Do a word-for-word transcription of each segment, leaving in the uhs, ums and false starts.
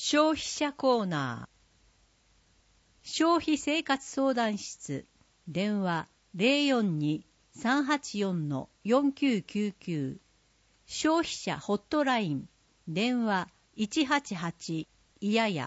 消費者コーナー。消費生活相談室。電話 ゼロよんに さんはちよん よんきゅうきゅうきゅう。消費者ホットライン。電話いちはちはちいやや。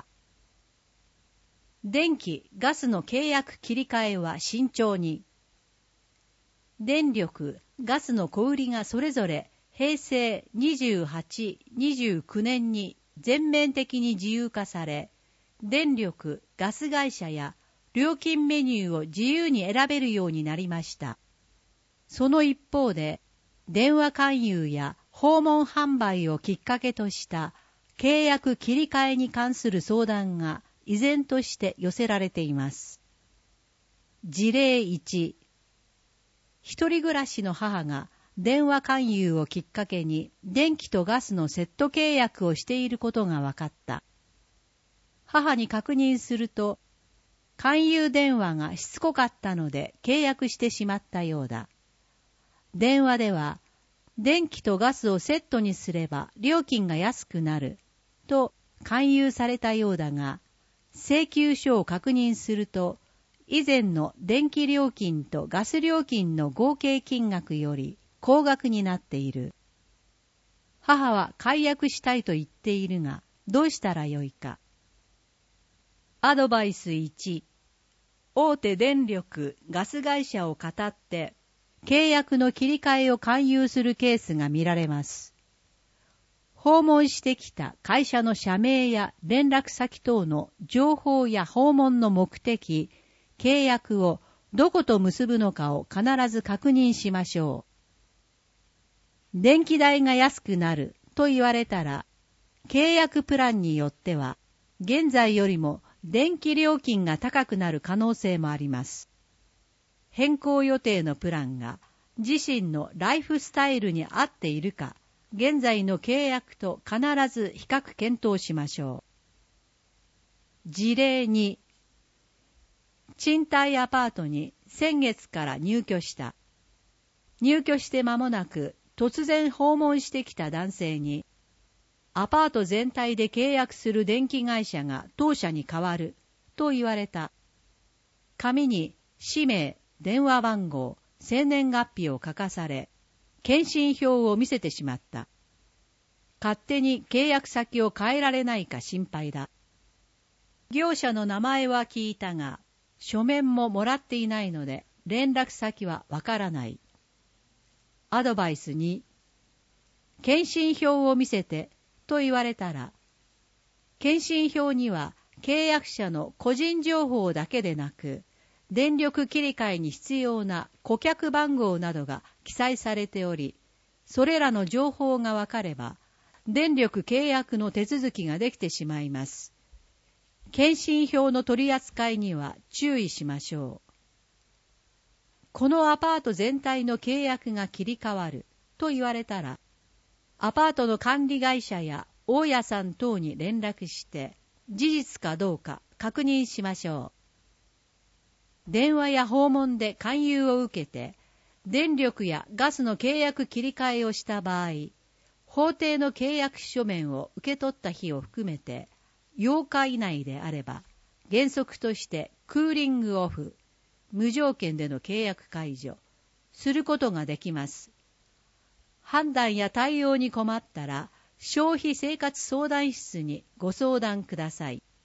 電気・ガスの契約切り替えは慎重に。電力・ガスの小売りがそれぞれ平成にじゅうはち、にじゅうきゅうねんに全面的に自由化され、電力・ガス会社や料金メニューを自由に選べるようになりました。その一方で、電話勧誘や訪問販売をきっかけとした契約切り替えに関する相談が依然として寄せられています。事例いち、一人暮らしの母が電話勧誘をきっかけに電気とガスのセット契約をしていることが分かった。母に確認すると、勧誘電話がしつこかったので契約してしまったようだ。電話では、電気とガスをセットにすれば料金が安くなると勧誘されたようだが、請求書を確認すると、以前の電気料金とガス料金の合計金額より高額になっている。母は解約したいと言っているが、どうしたらよいか。アドバイスいち、大手電力・ガス会社を語って、契約の切り替えを勧誘するケースが見られます。訪問してきた会社の社名や連絡先等の情報や訪問の目的、契約をどこと結ぶのかを必ず確認しましょう。電気代が安くなると言われたら、契約プランによっては、現在よりも電気料金が高くなる可能性もあります。変更予定のプランが自身のライフスタイルに合っているか、現在の契約と必ず比較検討しましょう。事例に、賃貸アパートに先月から入居した。入居して間もなく突然訪問してきた男性に、アパート全体で契約する電気会社が当社に変わると言われた。紙に氏名、電話番号、生年月日を書かされ、検針票を見せてしまった。勝手に契約先を変えられないか心配だ。業者の名前は聞いたが、書面ももらっていないので連絡先はわからない。アドバイスに、検針票を見せてと言われたら、検針票には契約者の個人情報だけでなく、電力切り替えに必要な顧客番号などが記載されており、それらの情報がわかれば、電力契約の手続きができてしまいます。検針票の取り扱いには注意しましょう。このアパート全体の契約が切り替わると言われたら、アパートの管理会社や大家さん等に連絡して、事実かどうか確認しましょう。電話や訪問で勧誘を受けて、電力やガスの契約切り替えをした場合、法定の契約書面を受け取った日を含めて、ようか以内であれば、原則としてクーリングオフ、無条件での契約解除、することができます。判断や対応に困ったら、消費生活相談室にご相談ください。